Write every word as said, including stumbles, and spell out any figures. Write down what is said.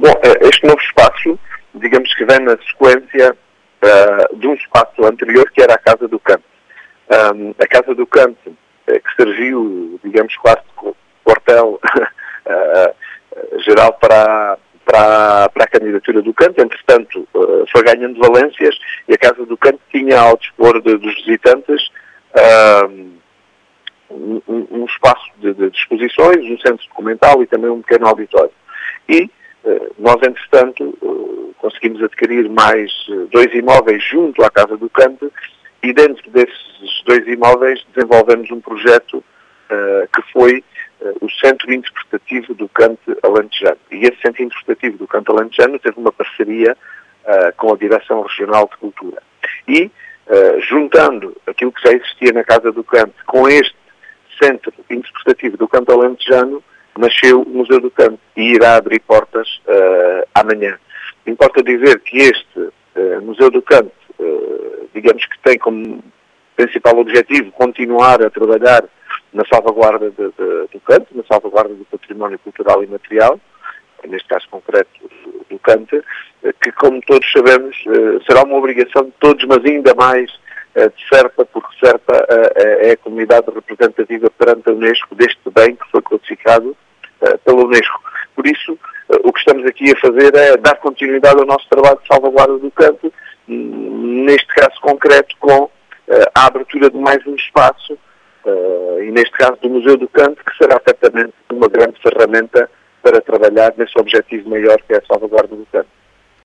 Bom, este novo espaço, digamos que vem na sequência uh, de um espaço anterior, que era a Casa do Canto. Um, a Casa do Canto, que serviu, digamos, quase como quartel uh, geral para, para, para a candidatura do Canto, entretanto uh, foi ganhando valências e a Casa do Canto tinha ao dispor de, dos visitantes uh, um, um espaço de, de exposições, um centro documental e também um pequeno auditório. E uh, nós, entretanto, uh, conseguimos adquirir mais uh, dois imóveis junto à Casa do Canto e dentro desses dois imóveis desenvolvemos um projeto uh, que foi uh, o Centro Interpretativo do Canto Alentejano. E esse Centro Interpretativo do Canto Alentejano teve uma parceria uh, com a Direção Regional de Cultura. E, uh, juntando aquilo que já existia na Casa do Canto com este Centro Interpretativo do Canto Alentejano, nasceu o Museu do Canto e irá abrir portas uh, amanhã. Importa dizer que este uh, Museu do Canto, uh, digamos que tem como principal objetivo continuar a trabalhar na salvaguarda de, de, do canto, na salvaguarda do património cultural e material, neste caso concreto do, do canto, que, como todos sabemos, uh, será uma obrigação de todos, mas ainda mais uh, de Serpa, porque Serpa uh, é a comunidade representativa perante a Unesco deste bem que foi classificado uh, pela Unesco. Por isso, uh, o que estamos aqui a fazer é dar continuidade ao nosso trabalho de salvaguarda do canto, neste caso concreto com uh, a abertura de mais um espaço, uh, e neste caso do Museu do Canto, que será certamente uma grande ferramenta para trabalhar nesse objetivo maior que é a salvaguarda do canto.